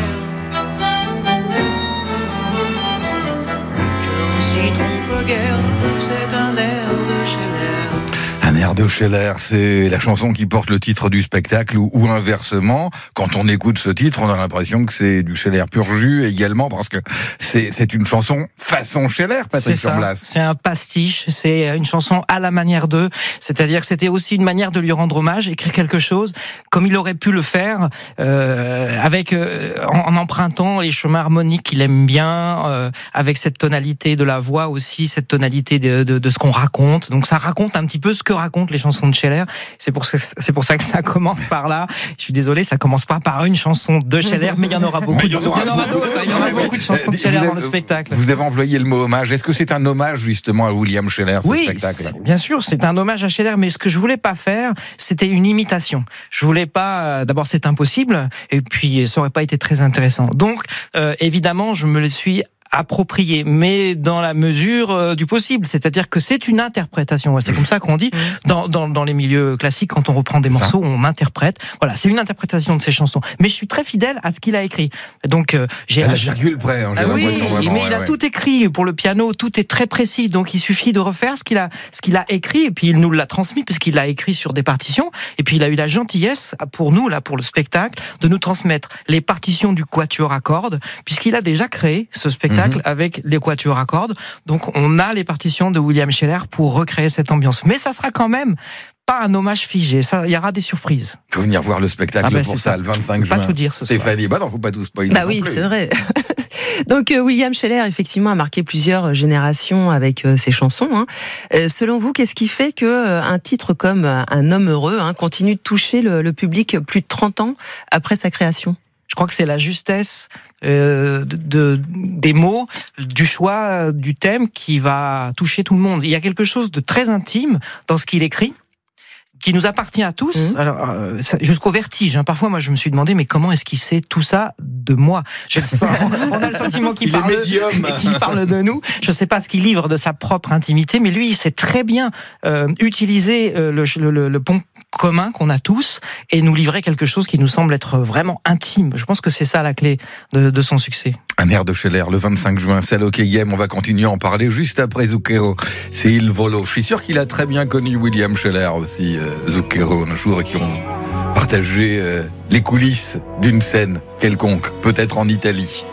Si trompe guère, c'est un air de Scheller. Un air de Scheller, c'est la chanson qui porte le titre du spectacle, ou, ou inversement, quand on écoute ce titre, on a l'impression que c'est du Scheller pur jus également, parce que c'est, c'est une chanson façon Scheller, Patrick Surblas. C'est un pastiche, c'est une chanson à la manière d'eux, c'est-à-dire que c'était aussi une manière de lui rendre hommage, écrire quelque chose comme il aurait pu le faire, euh, avec euh, en, en empruntant les chemins harmoniques qu'il aime bien, euh, avec cette tonalité de la voix aussi, cette tonalité de, de, de ce qu'on raconte. Donc ça raconte un petit peu ce que racontent les chansons de Scheller. C'est pour, c'est pour ça que ça commence par là. Je suis désolé, ça commence pas par une chanson de Scheller, mais il y en aura beaucoup. Oui, il y en aura, il y en aura d'autres. Il y aura beaucoup de chansons de Scheller avez, dans le spectacle. Vous avez employé le mot hommage. Est-ce que c'est un hommage justement à William Scheller, ce oui, spectacle? Bien sûr, c'est un hommage à Scheller, mais ce que je voulais pas faire, c'était une imitation. Je voulais pas. D'abord, c'est impossible, et puis ça aurait pas été très intéressant. Donc, euh, évidemment, je me le suis approprié, mais dans la mesure euh, du possible. C'est-à-dire que c'est une interprétation. C'est comme ça qu'on dit dans, dans, dans les milieux classiques, quand on reprend des morceaux, on interprète. Voilà, c'est une interprétation de ses chansons. Mais je suis très fidèle à ce qu'il a écrit. Donc, euh, j'ai à la virgule près. Hein, j'ai ah oui, vraiment, mais ouais, il a ouais. tout écrit pour le piano. Tout est très précis. Donc, il suffit de refaire ce qu'il a, ce qu'il a écrit, et puis il nous l'a transmis puisqu'il l'a écrit sur des partitions. Et puis, il a eu la gentillesse pour nous, là, pour le spectacle, de nous transmettre les partitions du quatuor à cordes, puisqu'il a déjà créé ce spectacle. Mmh. Avec les quatuors à cordes. Donc on a les partitions de William Scheller pour recréer cette ambiance. Mais ça sera quand même pas un hommage figé. Ça, il y aura des surprises. Il faut venir voir le spectacle ah bah pour ça, ça, le vingt-cinq juin. Pas tout dire ce soir. Stéphanie, bah non, faut pas tout spoiler. Bah oui, c'est vrai. Donc euh, William Scheller, effectivement, a marqué plusieurs générations avec euh, ses chansons. Hein. Euh, selon vous, qu'est-ce qui fait que euh, un titre comme euh, Un homme heureux hein, continue de toucher le, le public plus de trente ans après sa création? Je crois que c'est la justesse euh, de, de, des mots, du choix du thème qui va toucher tout le monde. Il y a quelque chose de très intime dans ce qu'il écrit, qui nous appartient à tous, mmh. alors euh, jusqu'au vertige. Hein. Parfois, moi, je me suis demandé, mais comment est-ce qu'il sait tout ça de moi? Je le sens. On a le sentiment qu'il parle, qu'il parle de nous. Je ne sais pas ce qu'il livre de sa propre intimité, mais lui, il sait très bien euh, utiliser euh, le, le, le pont commun qu'on a tous et nous livrer quelque chose qui nous semble être vraiment intime. Je pense que c'est ça la clé de, de son succès. Un air de Scheller, le vingt-cinq juin, c'est l'Hockey Game. On va continuer à en parler juste après Zucchero. C'est Il Volo. Je suis sûr qu'il a très bien connu William Scheller aussi, euh, Zucchero, un jour qui ont partagé euh, les coulisses d'une scène quelconque, peut-être en Italie.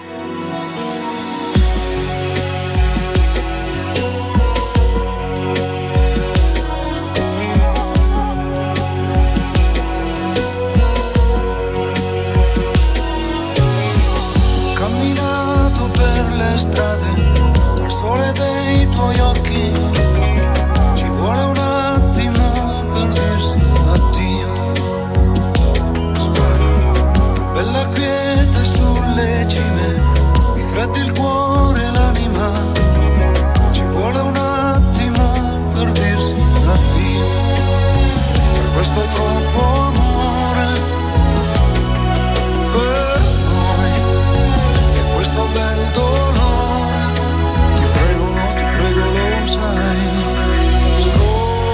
Solo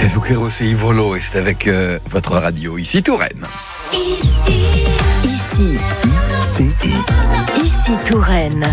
C'est Zucchero, c'est Ivolo et c'est avec euh, votre radio ici Touraine. Ici. Ici. Ici. Ici Touraine.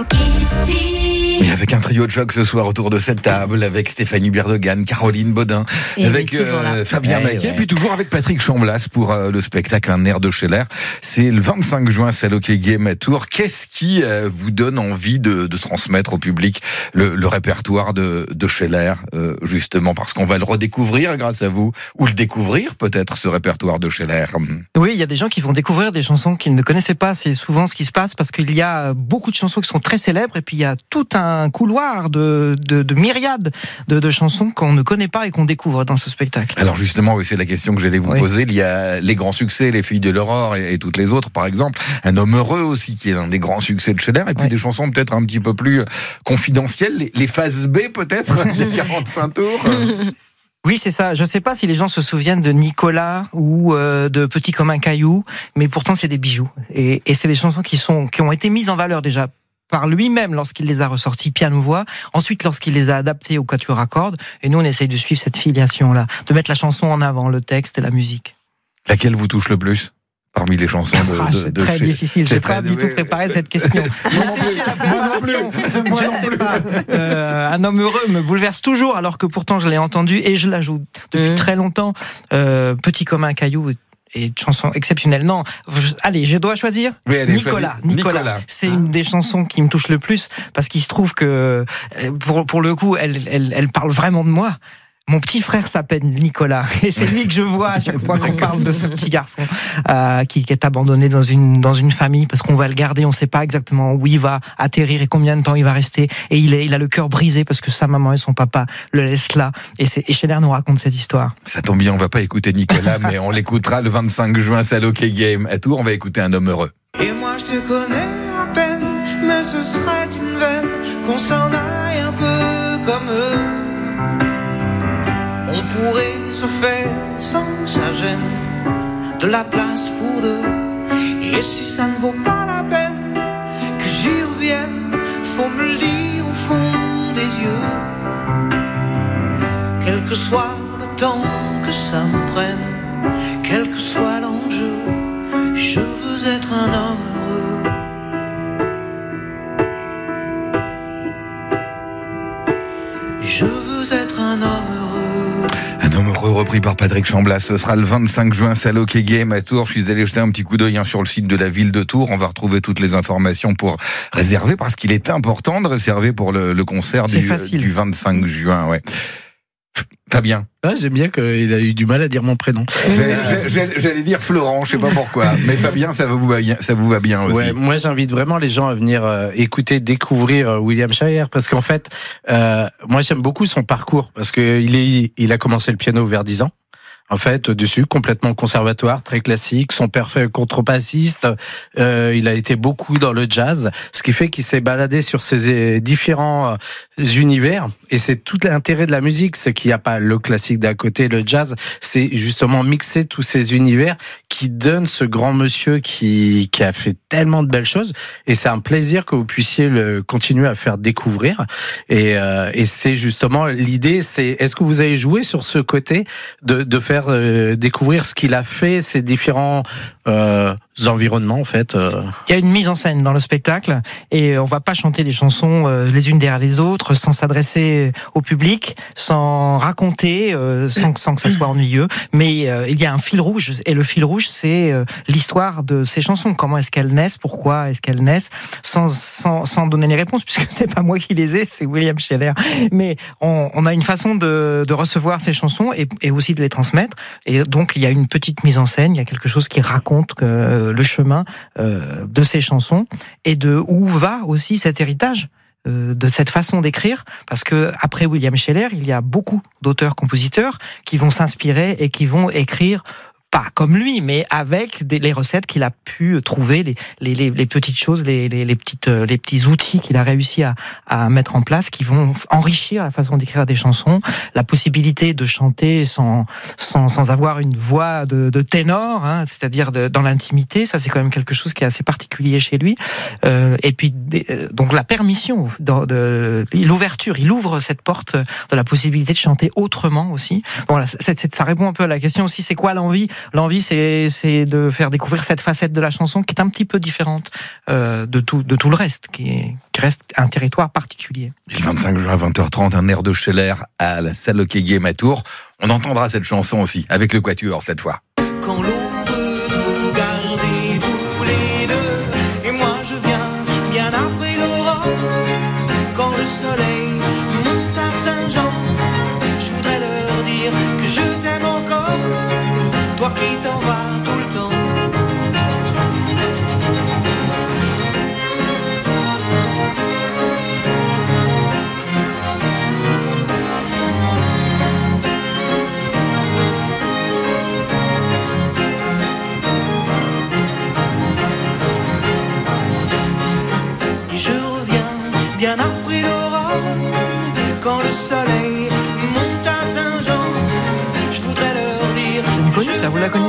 Ici. Et avec un trio de choc ce soir autour de cette table, avec Stéphanie Berdegan, Caroline Baudin, Et avec euh, Fabien ouais, Maquet, ouais. puis toujours avec Patrick Chamblas pour euh, le spectacle Un air de Scheller. C'est le vingt-cinq juin, c'est l'Ok Game à Tours. Qu'est-ce qui euh, vous donne envie de, de transmettre au public le, le répertoire de, de Scheller, euh, justement, parce qu'on va le redécouvrir grâce à vous, ou le découvrir peut-être, ce répertoire de Scheller. Oui, il y a des gens qui vont découvrir des chansons qu'ils ne connaissaient pas. C'est souvent ce qui se passe parce qu'il y a beaucoup de chansons qui sont très célèbres et puis il y a tout un couloir de, de, de myriades de, de chansons qu'on ne connaît pas et qu'on découvre dans ce spectacle. Alors justement, oui, c'est la question que j'allais vous Oui. poser. Il y a les grands succès, Les Filles de l'Aurore et, et toutes les autres, par exemple. Un homme heureux aussi, qui est l'un des grands succès de Scheller. Et puis Oui. des chansons peut-être un petit peu plus confidentielles. Les, les phases B peut-être, des quarante-cinq tours. Oui, c'est ça. Je ne sais pas si les gens se souviennent de Nicolas ou euh, de Petit comme un caillou, mais pourtant c'est des bijoux. Et, et c'est des chansons qui sont qui ont été mises en valeur déjà par lui-même lorsqu'il les a ressortis piano-voix, ensuite lorsqu'il les a adaptés au quatuor à cordes, et nous on essaye de suivre cette filiation-là, de mettre la chanson en avant, le texte et la musique. Laquelle vous touche le plus parmi les chansons de, Ah, de, c'est de très chez- difficile, c'est j'ai pas très- du tout oui, préparé oui. cette question. J'ai séché la préparation, je ne sais pas. Euh, un homme heureux me bouleverse toujours, alors que pourtant je l'ai entendu et je la joue depuis Mmh. très longtemps. Euh, Petit comme un caillou et une chanson exceptionnelle. Non, je- allez, je dois choisir. Oui, allez, Nicolas, choisis. Nicolas, Nicolas. c'est une des chansons qui me touche le plus parce qu'il se trouve que euh, pour pour le coup, elle elle elle parle vraiment de moi. Mon petit frère s'appelle Nicolas et c'est lui que je vois à chaque fois qu'on parle de ce petit garçon euh, qui, qui est abandonné dans une dans une famille parce qu'on va le garder, on ne sait pas exactement où il va atterrir et combien de temps il va rester et il est il a le cœur brisé parce que sa maman et son papa le laissent là et c'est et Scheller nous raconte cette histoire. Ça tombe bien, on va pas écouter Nicolas, mais on l'écoutera le vingt-cinq juin, c'est à l'Ok Game à Tours. On va écouter Un homme heureux. Et moi je te connais à peine, mais ce serait une veine qu'on s'en aille un peu comme eux. On pourrait se faire sans ça gêne de la place pour deux. Et si ça ne vaut pas la peine que j'y revienne, faut me le dire au fond des yeux. Quel que soit le temps que ça me prenne, quel que soit l'enjeu, je veux être un homme heureux. Je veux être un homme heureux. Un homme heureux repris par Patrick Chamblas. Ce sera le vingt-cinq juin, c'est à l'Ok Game à Tours. Je suis allé jeter un petit coup d'œil hein, sur le site de la ville de Tours. On va retrouver toutes les informations pour réserver parce qu'il est important de réserver pour le, le concert C'est du, facile. du vingt-cinq juin. Ouais. Fabien. Ah, j'aime bien qu'il a eu du mal à dire mon prénom. J'allais, j'allais- j'allais dire Florent, je sais pas pourquoi. Mais Fabien, ça vous va bien, ça vous va bien aussi. Ouais, moi j'invite vraiment les gens à venir euh, écouter, découvrir euh, William Scheller parce qu'en fait, euh, moi j'aime beaucoup son parcours parce que il est, il a commencé le piano vers dix ans. En fait, dessus, complètement conservatoire, très classique. Son père fait contrebassiste. Euh, il a été beaucoup dans le jazz, ce qui fait qu'il s'est baladé sur ces différents euh, univers. Et c'est tout l'intérêt de la musique, c'est qu'il n'y a pas le classique d'un côté, le jazz. C'est justement mixer tous ces univers qui donnent ce grand monsieur qui qui a fait tellement de belles choses. Et c'est un plaisir que vous puissiez le continuer à faire découvrir. Et, euh, et c'est justement l'idée. C'est est-ce que vous avez joué sur ce côté de de faire Euh, découvrir ce qu'il a fait, ces différents euh, environnements en fait. Euh. Il y a une mise en scène dans le spectacle et on va pas chanter les chansons euh, les unes derrière les autres sans s'adresser au public, sans raconter, euh, sans, sans que ça soit ennuyeux. Mais euh, il y a un fil rouge et le fil rouge c'est euh, l'histoire de ces chansons. Comment est-ce qu'elles naissent, pourquoi est-ce qu'elles naissent, sans, sans, sans donner les réponses puisque c'est pas moi qui les ai, c'est William Scheller. Mais on, on a une façon de, de recevoir ces chansons et, et aussi de les transmettre. Et donc il y a une petite mise en scène, il y a quelque chose qui raconte euh, le chemin euh, de ces chansons et de où va aussi cet héritage euh, de cette façon d'écrire, parce que après William Scheller, il y a beaucoup d'auteurs-compositeurs qui vont s'inspirer et qui vont écrire pas comme lui, mais avec des, les recettes qu'il a pu trouver, les, les, les, les petites choses, les, les, les, petites, les petits outils qu'il a réussi à, à mettre en place qui vont enrichir la façon d'écrire des chansons, la possibilité de chanter sans, sans, sans avoir une voix de, de ténor, hein, c'est-à-dire de, dans l'intimité, ça c'est quand même quelque chose qui est assez particulier chez lui. Euh, et puis, euh, donc la permission, de, de, l'ouverture, il ouvre cette porte de la possibilité de chanter autrement aussi. Voilà, c'est, c'est, ça répond un peu à la question aussi, c'est quoi l'envie ? L'envie, c'est, c'est de faire découvrir cette facette de la chanson qui est un petit peu différente euh, de, tout, de tout le reste, qui, est, qui reste un territoire particulier. Le vingt-cinq juin à vingt heures trente, un air de Scheller à la salle Hockey Game à Tours. On entendra cette chanson aussi, avec le Quatuor cette fois. Quand l'aube nous gardait tous les deux, et moi je viens bien après l'aurore. Quand le soleil monte à Saint-Jean, je voudrais leur dire que je t'aime encore, toi qui t'en vas tout le temps. Et je reviens bien après l'aurore, quand le soleil monte à Saint-Jean, je voudrais leur dire. C'est une connue, ça, vous la connaissez ?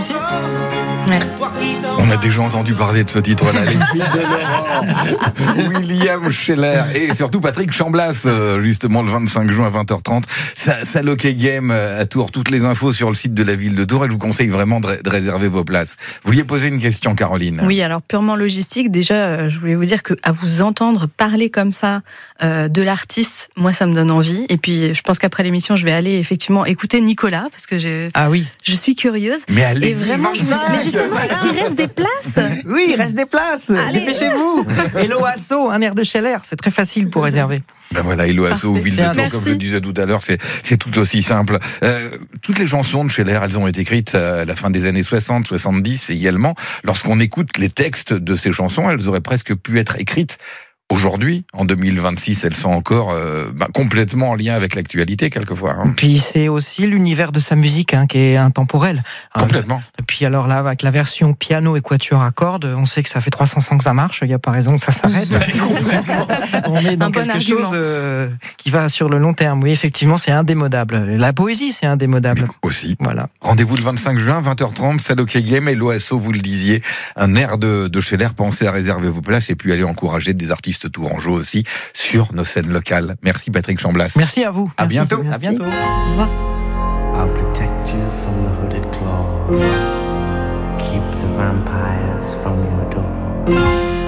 On a déjà entendu parler de ce titre-là, les filles de l'air. William Scheller et surtout Patrick Chamblas, justement le vingt-cinq juin à vingt heures trente. Ça, ça Hockey Game à Tours. Toutes les infos sur le site de la ville de Tours et je vous conseille vraiment de, de réserver vos places. Vous vouliez poser une question, Caroline ? Oui, alors purement logistique, déjà, je voulais vous dire que à vous entendre parler comme ça euh, de l'artiste, moi ça me donne envie. Et puis je pense qu'après l'émission, je vais aller effectivement écouter Nicolas parce que j'ai, ah oui, je suis curieuse. Mais allez-y, et vraiment, je vous... mais justement, est-ce qu'il reste des places ? Oui, il reste des places. Allez. Dépêchez-vous. Hello Asso, un air de Scheller, c'est très facile pour réserver. Ben voilà, Hello Asso, ville de Tours, comme je le disais tout à l'heure, c'est, c'est tout aussi simple. Euh, toutes les chansons de Scheller, elles ont été écrites à la fin des années soixante, soixante-dix également. Lorsqu'on écoute les textes de ces chansons, elles auraient presque pu être écrites aujourd'hui, en deux mille vingt-six, elles sont encore euh, bah, complètement en lien avec l'actualité quelquefois. Hein. Puis c'est aussi l'univers de sa musique hein, qui est intemporel. Complètement. Et puis alors là, avec la version piano et quatuor à cordes, on sait que ça fait trois cents ans que ça marche, il n'y a pas raison que ça s'arrête. On est dans Un bon quelque argument. chose euh, qui va sur le long terme. Oui, effectivement, c'est indémodable. La poésie, c'est indémodable. Mais aussi. Voilà. Rendez-vous le vingt-cinq juin, vingt heures trente, salle Hockey Game et Hello Asso, vous le disiez, un air de, de Scheller. Pensez à réserver vos places et puis aller encourager des artistes tourangeaux aussi sur nos scènes locales. Merci Patrick Chamblas. Merci à vous. À Merci. bientôt. À bientôt. Au revoir. I'll protect you from the hooded claw. Keep the vampires from your door.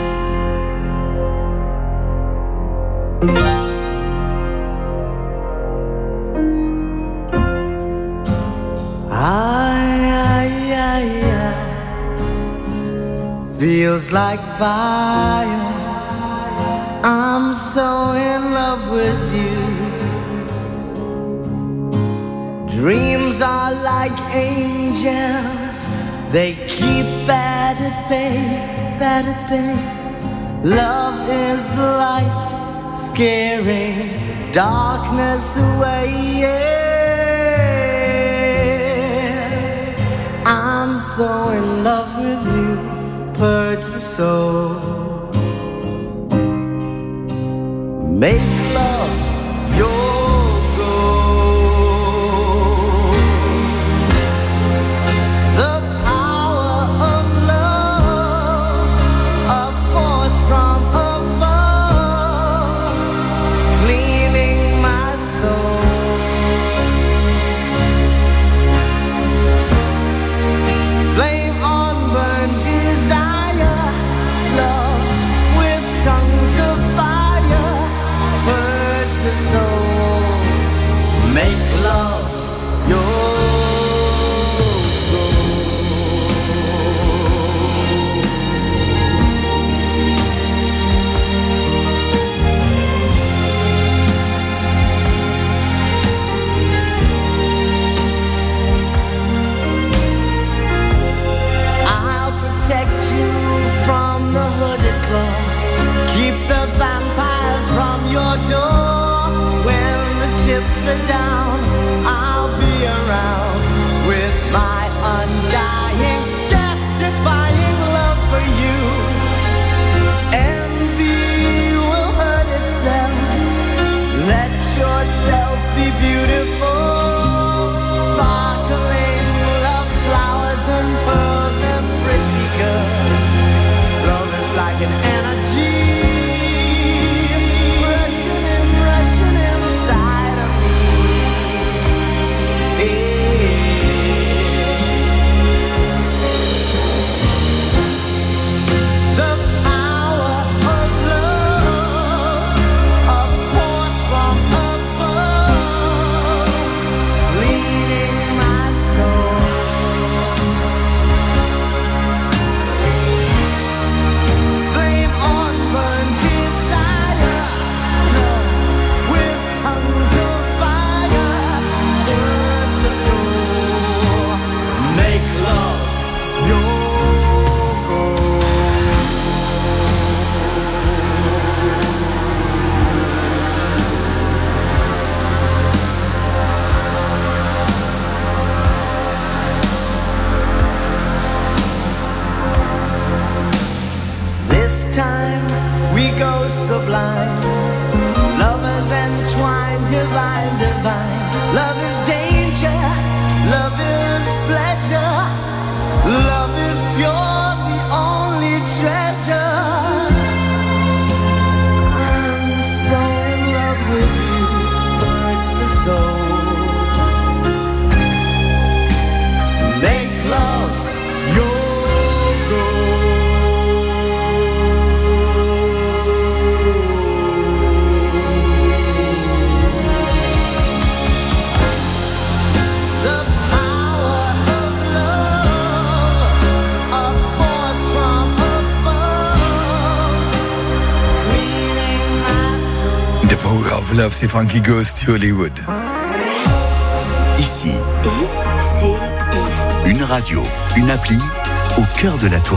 I, I, I, I feels like fire. I'm so in love with you. Dreams are like angels, they keep bad at bay, bad at bay. Love is the light, scaring darkness away. Yeah. I'm so in love with you, purge the soul. Make love your goal. The power of love, a force from above, cleaning my soul. Flame on burn desire, love with tongues of fire. Purge the soul, make love your I'll protect you from the hooded claw. Keep the vampires from your door. When the chips are down, I'll be around with my undying time we go sublime. Lovers entwined, divine, divine. Love is danger, love is pleasure. Love is pure, the only treasure. I'm so in love with you, hurts the soul. Make love your Power of Love, c'est Frankie Ghost to Hollywood. Ici, une radio, une appli au cœur de la tour.